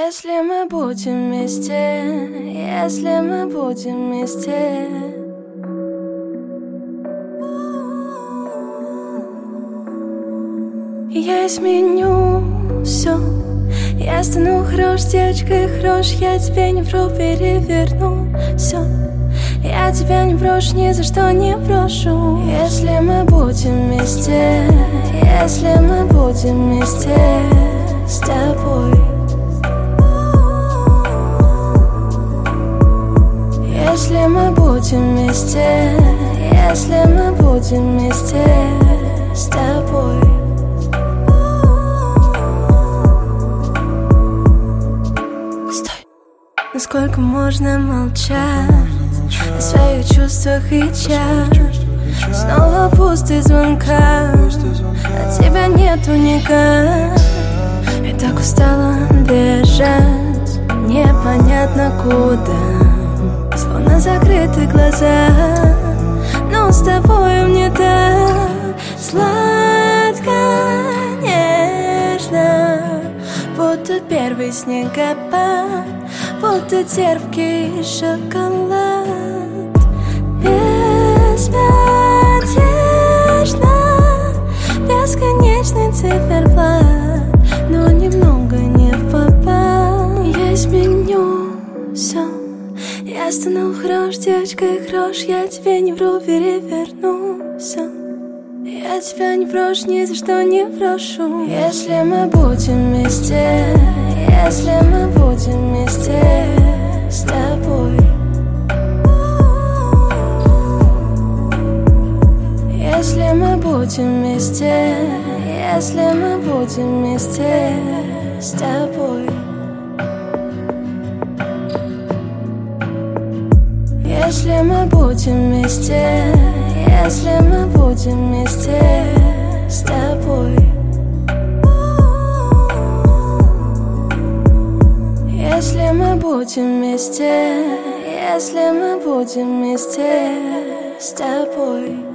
Если мы будем вместе, если мы будем вместе. Я изменю все. Я стану хорош девочкой, хорош. Я тебе не вру, переверну все. Я тебя не брошу, ни за что не брошу. Если мы будем вместе, если мы будем вместе с тобой. Если мы будем вместе, если мы будем вместе с тобой. Стой! Насколько можно молчать о своих чувствах и час? Снова пустый звонка, от тебя нету никак. Я так устала бежать, непонятно куда, словно закрыты глаза. Но с тобой мне так сладко, нежно, будто первый снегопад, будто терпкий шоколад. Безмятежно, бесконечный циферблат, но немного не попал. Я изменю все. Я стану хорош девочкой, хорош. Я тебе не вру, переверну все. Я тебя не брошу, ни за что не брошу. Если мы будем вместе, если мы будем вместе с тобой. Если мы будем вместе, если мы будем вместе с тобой. Если мы будем вместе, если мы будем вместе с тобой. Если мы будем вместе, если мы будем вместе с тобой.